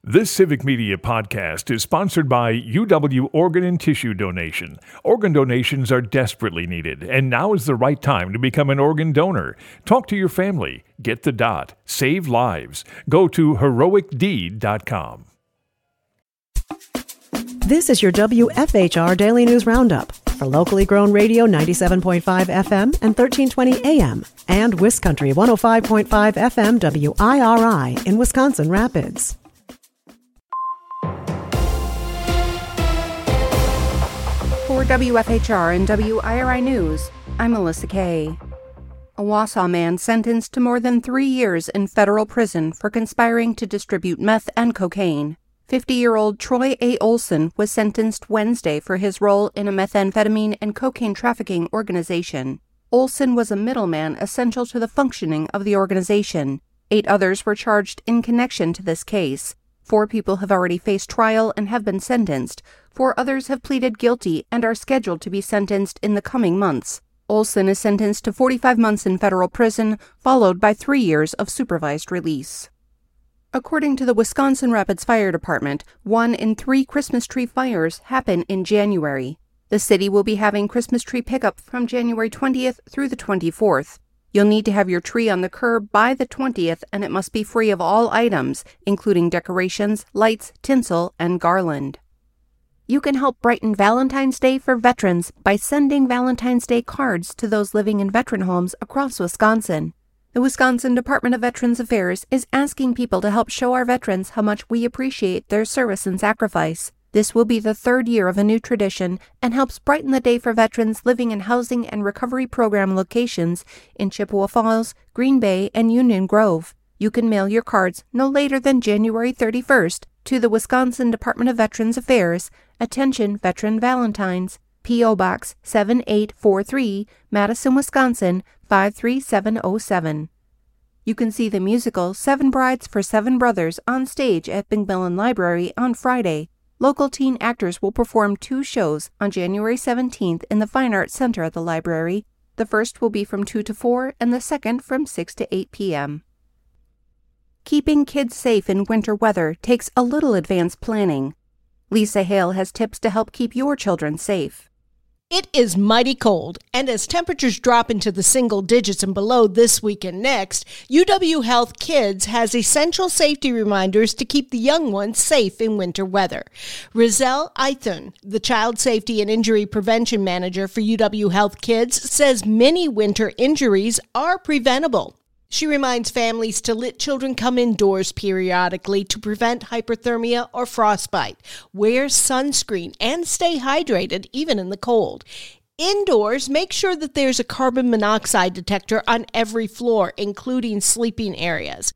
This Civic Media podcast is sponsored by UW Organ and Tissue Donation. Organ donations are desperately needed, and now is the right time to become an organ donor. Talk to your family. Get the dot. Save lives. Go to heroicdeed.com. This is your WFHR Daily News Roundup for locally grown radio 97.5 FM and 1320 AM and WisCountry 105.5 FM WIRI in Wisconsin Rapids. For WFHR and WIRI News, I'm Melissa Kay. A Wausau man sentenced to more than 3 years in federal prison for conspiring to distribute meth and cocaine. 50-year-old Troy A. Olson was sentenced Wednesday for his role in a methamphetamine and cocaine trafficking organization. Olson was a middleman essential to the functioning of the organization. 8 others were charged in connection to this case. 4 people have already faced trial and have been sentenced. 4 others have pleaded guilty and are scheduled to be sentenced in the coming months. Olson is sentenced to 45 months in federal prison, followed by 3 years of supervised release. According to the Wisconsin Rapids Fire Department, 1 in 3 Christmas tree fires happen in January. The city will be having Christmas tree pickup from January 20th through the 24th. You'll need to have your tree on the curb by the 20th, and it must be free of all items, including decorations, lights, tinsel, and garland. You can help brighten Valentine's Day for veterans by sending Valentine's Day cards to those living in veteran homes across Wisconsin. The Wisconsin Department of Veterans Affairs is asking people to help show our veterans how much we appreciate their service and sacrifice. This will be the 3rd year of a new tradition and helps brighten the day for veterans living in housing and recovery program locations in Chippewa Falls, Green Bay, and Union Grove. You can mail your cards no later than January 31st to the Wisconsin Department of Veterans Affairs, Attention Veteran Valentines, P.O. Box 7843, Madison, Wisconsin 53707. You can see the musical 7 Brides for 7 Brothers on stage at McMillan Library on Friday. Local teen actors will perform 2 shows on January 17th in the Fine Arts Center at the library. The first will be from 2 to 4 and the second from 6 to 8 p.m. Keeping kids safe in winter weather takes a little advanced planning. Lisa Hale has tips to help keep your children safe. It is mighty cold, and as temperatures drop into the single digits and below this week and next, UW Health Kids has essential safety reminders to keep the young ones safe in winter weather. Rizelle Eithun, the Child Safety and Injury Prevention Manager for UW Health Kids, says many winter injuries are preventable. She reminds families to let children come indoors periodically to prevent hyperthermia or frostbite. Wear sunscreen and stay hydrated even in the cold. Indoors, make sure that there's a carbon monoxide detector on every floor, including sleeping areas.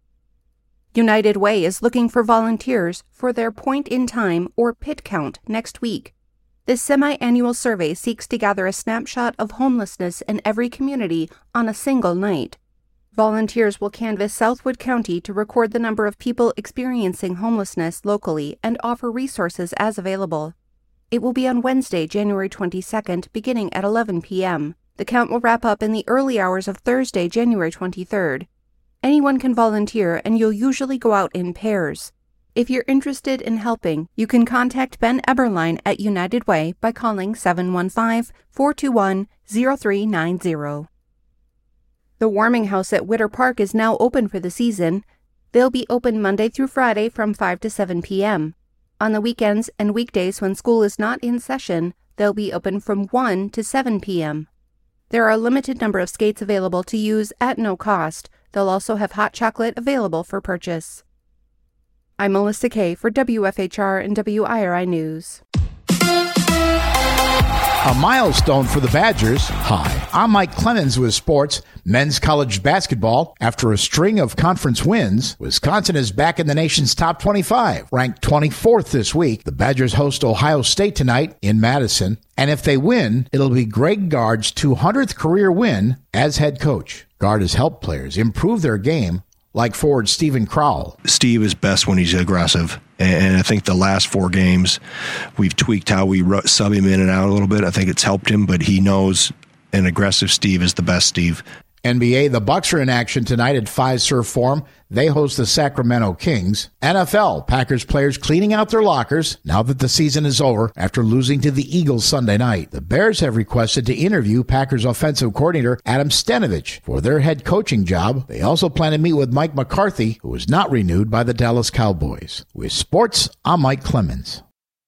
United Way is looking for volunteers for their Point in Time or PIT count next week. This semi-annual survey seeks to gather a snapshot of homelessness in every community on a single night. Volunteers will canvass Southwood County to record the number of people experiencing homelessness locally and offer resources as available. It will be on Wednesday, January 22nd, beginning at 11 p.m. The count will wrap up in the early hours of Thursday, January 23rd. Anyone can volunteer, and you'll usually go out in pairs. If you're interested in helping, you can contact Ben Eberlein at United Way by calling 715-421-0390. The Warming House at Witter Park is now open for the season. They'll be open Monday through Friday from 5 to 7 p.m. On the weekends and weekdays when school is not in session, they'll be open from 1 to 7 p.m. There are a limited number of skates available to use at no cost. They'll also have hot chocolate available for purchase. I'm Melissa Kay for WFHR and WIRI News. A milestone for the Badgers. Hi, I'm Mike Clemens with sports. Men's college basketball. After a string of conference wins, Wisconsin is back in the nation's top 25, ranked 24th this week. The Badgers host Ohio State tonight in Madison, and if they win, it'll be Greg Gard's 200th career win as head coach. Gard has helped players improve their game, like forward Steven Crowell. Steve is best when he's aggressive. And I think the last 4 games, we've tweaked how we sub him in and out a little bit. I think it's helped him, but he knows an aggressive Steve is the best Steve. NBA, the Bucks are in action tonight at Fiserv Forum. They host the Sacramento Kings. NFL, Packers players cleaning out their lockers now that the season is over after losing to the Eagles Sunday night. The Bears have requested to interview Packers offensive coordinator Adam Stenavich for their head coaching job. They also plan to meet with Mike McCarthy, who was not renewed by the Dallas Cowboys. With sports, I'm Mike Clemens.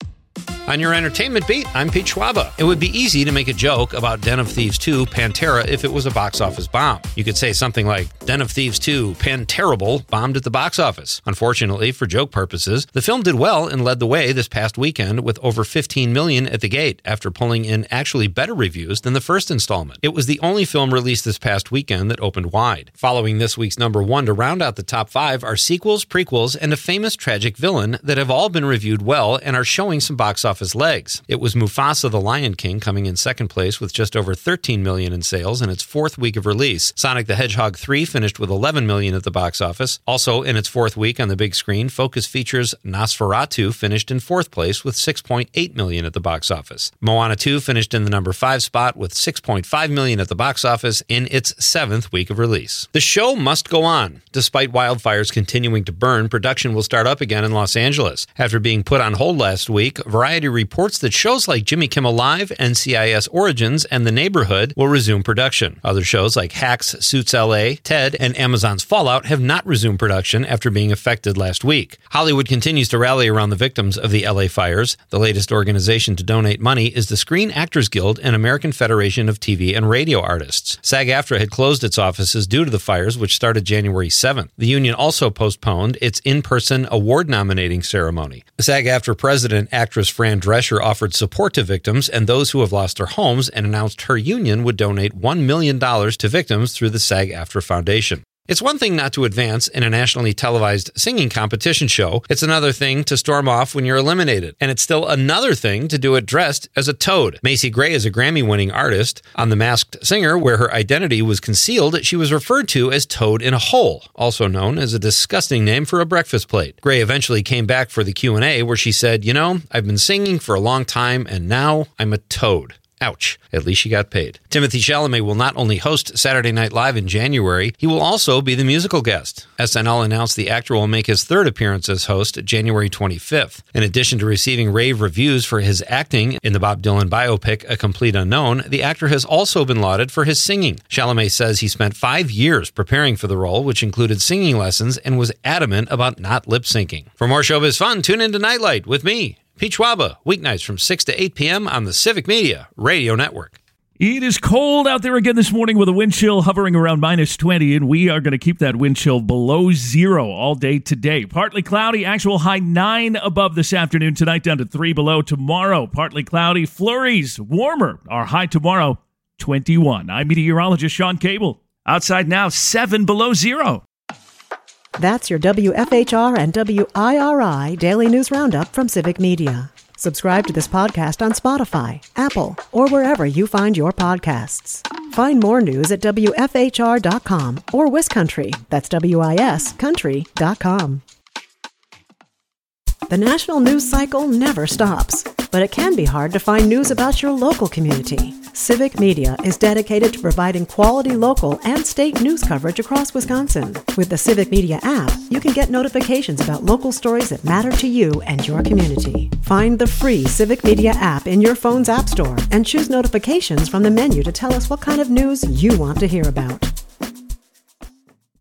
On your entertainment beat, I'm Pete Schwaba. It would be easy to make a joke about Den of Thieves 2, Pantera, if it was a box office bomb. You could say something like, Den of Thieves 2, Panterrible, bombed at the box office. Unfortunately, for joke purposes, the film did well and led the way this past weekend with over $15 million at the gate after pulling in actually better reviews than the first installment. It was the only film released this past weekend that opened wide. Following this week's number 1 to round out the top 5 are sequels, prequels, and a famous tragic villain that have all been reviewed well and are showing some box office legs. It was Mufasa the Lion King coming in second place with just over $13 million in sales in its 4th week of release. Sonic the Hedgehog 3 finished with $11 million at the box office. Also in its 4th week on the big screen, Focus Features' Nosferatu finished in 4th place with $6.8 million at the box office. Moana 2 finished in the number 5 spot with $6.5 million at the box office in its 7th week of release. The show must go on. Despite wildfires continuing to burn, production will start up again in Los Angeles. After being put on hold last week, Variety reports that shows like Jimmy Kimmel Live, NCIS Origins, and The Neighborhood will resume production. Other shows like Hacks, Suits LA, Ted, and Amazon's Fallout have not resumed production after being affected last week. Hollywood continues to rally around the victims of the LA fires. The latest organization to donate money is the Screen Actors Guild and American Federation of TV and Radio Artists. SAG-AFTRA had closed its offices due to the fires, which started January 7th. The union also postponed its in-person award nominating ceremony. SAG-AFTRA president, actress Fran Drescher, offered support to victims and those who have lost their homes and announced her union would donate $1 million to victims through the SAG-AFTRA Foundation. It's one thing not to advance in a nationally televised singing competition show. It's another thing to storm off when you're eliminated. And it's still another thing to do it dressed as a toad. Macy Gray is a Grammy-winning artist. On The Masked Singer, where her identity was concealed, she was referred to as Toad in a Hole, also known as a disgusting name for a breakfast plate. Gray eventually came back for the Q&A where she said, "You know, I've been singing for a long time and now I'm a toad." Ouch. At least she got paid. Timothée Chalamet will not only host Saturday Night Live in January, he will also be the musical guest. SNL announced the actor will make his 3rd appearance as host January 25th. In addition to receiving rave reviews for his acting in the Bob Dylan biopic A Complete Unknown, the actor has also been lauded for his singing. Chalamet says he spent 5 years preparing for the role, which included singing lessons, and was adamant about not lip-syncing. For more showbiz fun, tune in to Nightlight with me, Pete Schwaba, weeknights from 6 to 8 p.m. on the Civic Media Radio Network. It is cold out there again this morning with a wind chill hovering around -20, and we are going to keep that wind chill below 0 all day today. Partly cloudy, actual high 9 above this afternoon. Tonight down to 3 below. Tomorrow, partly cloudy, flurries, warmer. Our high tomorrow, 21. I'm meteorologist Sean Cable. Outside now, 7 below 0. That's your WFHR and WIRI Daily News Roundup from Civic Media. Subscribe to this podcast on Spotify, Apple, or wherever you find your podcasts. Find more news at WFHR.com or WisCountry, that's WIS Country.com. The national news cycle never stops, but it can be hard to find news about your local community. Civic Media is dedicated to providing quality local and state news coverage across Wisconsin. With the Civic Media app, you can get notifications about local stories that matter to you and your community. Find the free Civic Media app in your phone's app store and choose notifications from the menu to tell us what kind of news you want to hear about.